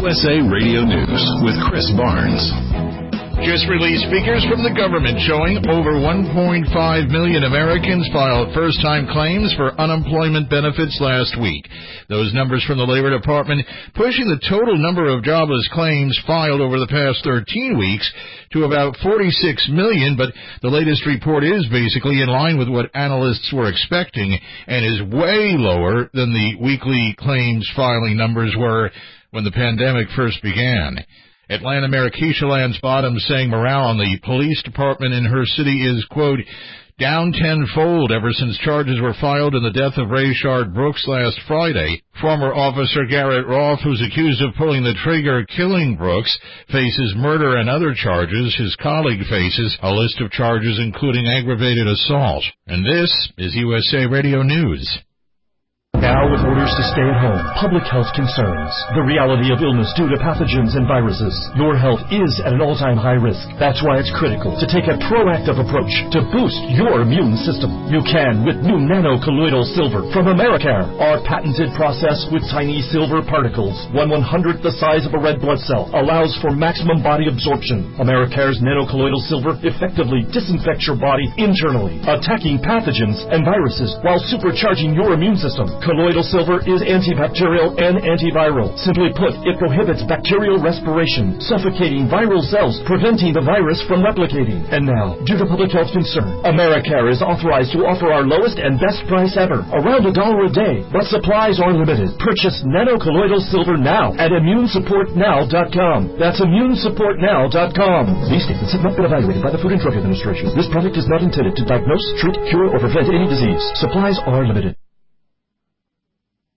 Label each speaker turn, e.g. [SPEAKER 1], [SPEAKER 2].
[SPEAKER 1] USA Radio News with Chris Barnes. Just released figures from the government showing over 1.5 million Americans filed first-time claims for unemployment benefits last week. Those numbers from the Labor Department pushing the total number of jobless claims filed over the past 13 weeks to about 46 million, but the latest report is basically in line with what analysts were expecting and is way lower than the weekly claims filing numbers were when the pandemic first began. Atlanta Mayor Keisha Lance Bottoms saying morale in the police department in her city is, quote, down tenfold ever since charges were filed in the death of Rayshard Brooks last Friday. Former Officer Garrett Roth, who's accused of pulling the trigger killing Brooks, faces murder and other charges. His colleague faces a list of charges including aggravated assault. And this is USA Radio News.
[SPEAKER 2] Now, with orders to stay at home, public health concerns, the reality of illness due to pathogens and viruses, your health is at an all-time high risk. That's why it's critical to take a proactive approach to boost your immune system. You can with new nano-colloidal silver from Americare. Our patented process with tiny silver particles, 1/100th the size of a red blood cell, allows for maximum body absorption. Americare's nano-colloidal silver effectively disinfects your body internally, attacking pathogens and viruses while supercharging your immune system. Colloidal silver is antibacterial and antiviral. Simply put, it prohibits bacterial respiration, suffocating viral cells, preventing the virus from replicating. And now, due to public health concern, Americare is authorized to offer our lowest and best price ever, around $1 a day, but supplies are limited. Purchase nano-colloidal silver now at ImmuneSupportNow.com. That's ImmuneSupportNow.com. These statements have not been evaluated by the Food and Drug Administration. This product is not intended to diagnose, treat, cure, or prevent any disease. Supplies are limited.